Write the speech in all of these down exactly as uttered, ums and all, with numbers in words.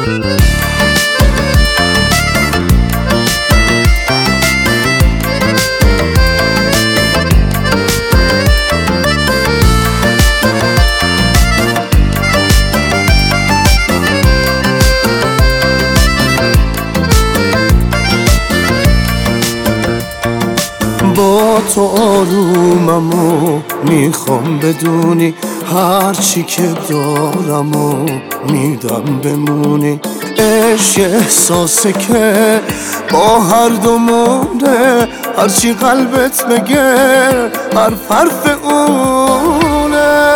با تو آرومم و میخوام بدونی هرچی که دارم و میدم بمونی. عشق احساسه که با هر دومونه، هرچی قلبت بگه حرف حرف اونه.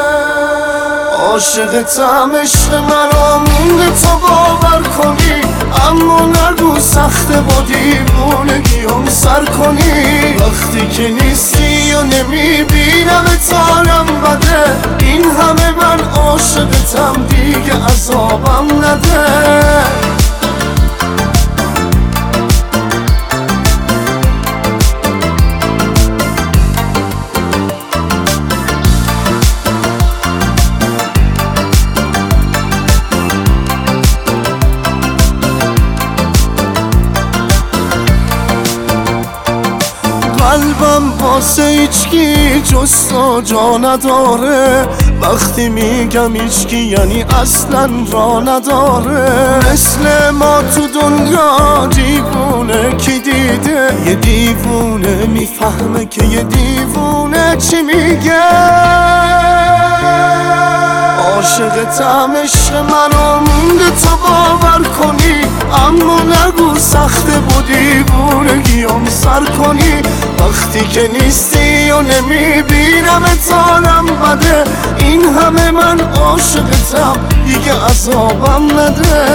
عاشقتم عشق منو مونده تا باور کنی، اما نگو سخته با دیوونگیم سر کنی. وقتی که نیستی و نمیبینم تارم بده، این همه من عاشقتم دیگه عذابم نده. قلبم واسه هیچکی جز تو جا نداره، وقتی میگم هیچکی یعنی اصلا را نداره. مثل ما تو دنیا دیوونه کی دیده؟ یه دیوونه میفهمه که یه دیوونه چی میگه. عاشقتم عشق منو مونده تا باور کنی، اما نگو سخته با دیوونگیم سر کنی. وقتی که نیستی و نمیبینم تالم بده، این همه من عاشقتم دیگه عذابم نده.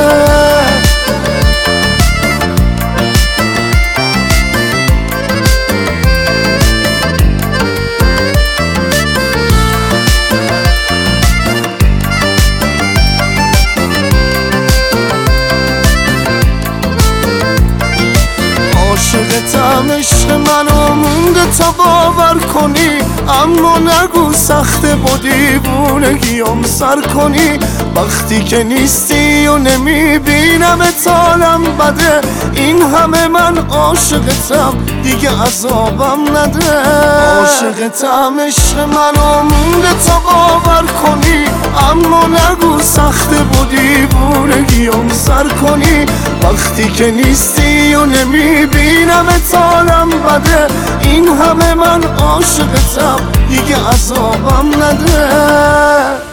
عاشقتم عشق منو مونده تا باور کنی، اما نگو سخته با دیوونگیم سر کنی. وقتی که نیستی و نمیبینم تالم بده، این همه من عاشقتم دیگه عذابم نده. عاشقتم عشق منو مونده تا باور کنی، اما نگو سخته با دیوونگیم سر کنی. وقتی که نیستی و نمیبینم تالم بده، این همه من عاشقتم دیگه عذابم نده.